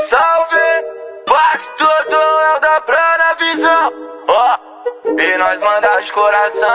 Salve, Pacto do El da Pra na visão, ó, e nós manda de coração.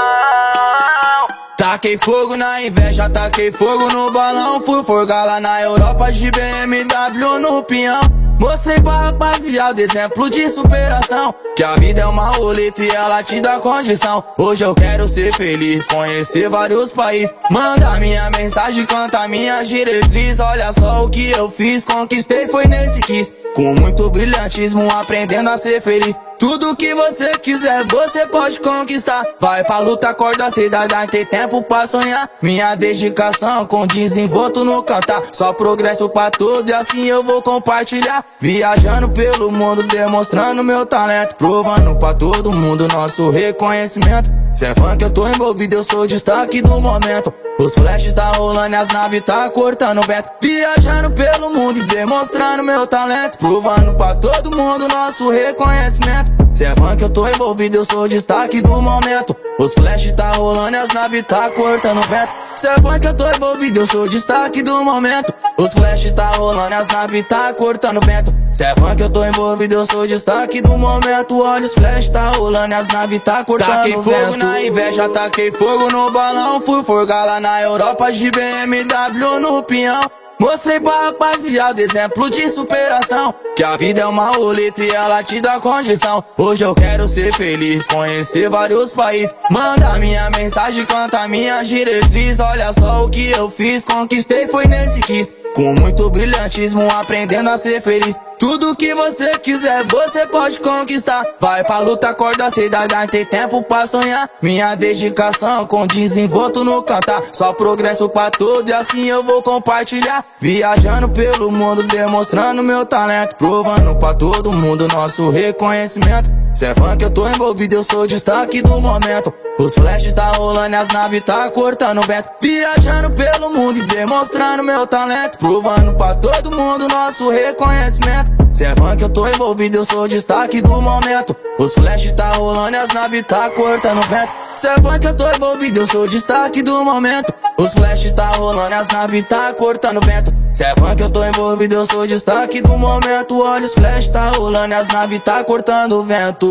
Taquei fogo na inveja, taquei fogo no balão. Fui forgar lá na Europa de BMW no pinhão. Mostrei pra rapaziada exemplo de superação, que a vida é uma roleta e ela te dá condição. Hoje eu quero ser feliz, conhecer vários países. Manda minha mensagem, canta minha diretriz. Olha só o que eu fiz, conquistei foi nesse kiss. Com muito brilhantismo, aprendendo a ser feliz. Tudo que você quiser, você pode conquistar. Vai pra luta, acorda a cidade, tem tempo pra sonhar. Minha dedicação com desenvolto no cantar. Só progresso pra tudo e assim eu vou compartilhar. Viajando pelo mundo, demonstrando meu talento. Provando pra todo mundo nosso reconhecimento. Se é funk eu tô envolvido, eu sou o destaque do momento. Os flash tá rolando e as naves tá cortando vento. Viajando pelo mundo e demonstrando meu talento. Provando pra todo mundo nosso reconhecimento. Se é funk eu tô envolvido, eu sou o destaque do momento. Os flash tá rolando e as naves tá cortando vento. Se é funk eu tô envolvido, eu sou o destaque do momento. Os flash tá rolando e as naves tá cortando vento. Se é funk eu tô envolvido, eu sou o destaque do momento. Olha os flash tá rolando e as naves tá cortando vento. Taquei fogo na inveja, taquei fogo no balão. Fui forgar lá na Europa de BMW no pinhão. Mostrei pra rapaziada exemplo de superação, que a vida é uma roleta e ela te dá condição. Hoje eu quero ser feliz, conhecer vários países. Manda minha mensagem, canta minha diretriz. Olha só o que eu fiz, conquistei foi nesse kiss. Com muito brilhantismo, aprendendo a ser feliz. Tudo que você quiser, você pode conquistar. Vai pra luta, acorda a cidade, tem tempo pra sonhar. Minha dedicação com desenvolto no cantar. Só progresso pra tudo e assim eu vou compartilhar. Viajando pelo mundo, demonstrando meu talento. Provando pra todo mundo nosso reconhecimento. Se é funk eu tô envolvido, eu sou o destaque do momento. Os flash tá rolando e as naves tá cortando vento. Viajando pelo mundo e demonstrando meu talento. Provando pra todo mundo nosso reconhecimento. Se é funk eu tô envolvido, eu sou o destaque do momento. Os flash tá rolando e as naves tá cortando vento. Se é funk eu tô envolvido, eu sou o destaque do momento. Os flash tá rolando e as naves tá cortando vento. Se é funk eu tô envolvido, eu sou o destaque do momento. Olha os flash tá rolando e as naves tá cortando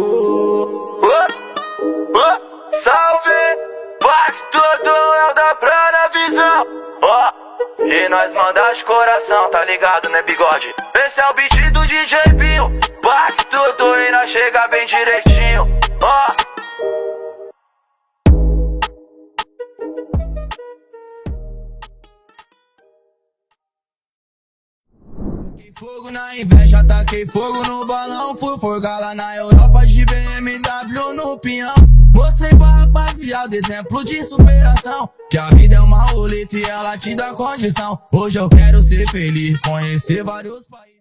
vento. Salve, Pacto do El da Pra na visão, ó, e nós manda de coração, tá ligado, né, bigode? Esse é o beat do DJ Pinho. Pacto do e nós chega bem direitinho, ó. Taquei fogo na inveja, taquei fogo no balão. Fui forgar lá na Europa de BMW no pinhão. Mostrei pra rapaziada exemplo de superação, que a vida é uma roleta e ela te dá condição. Hoje eu quero ser feliz, conhecer vários países.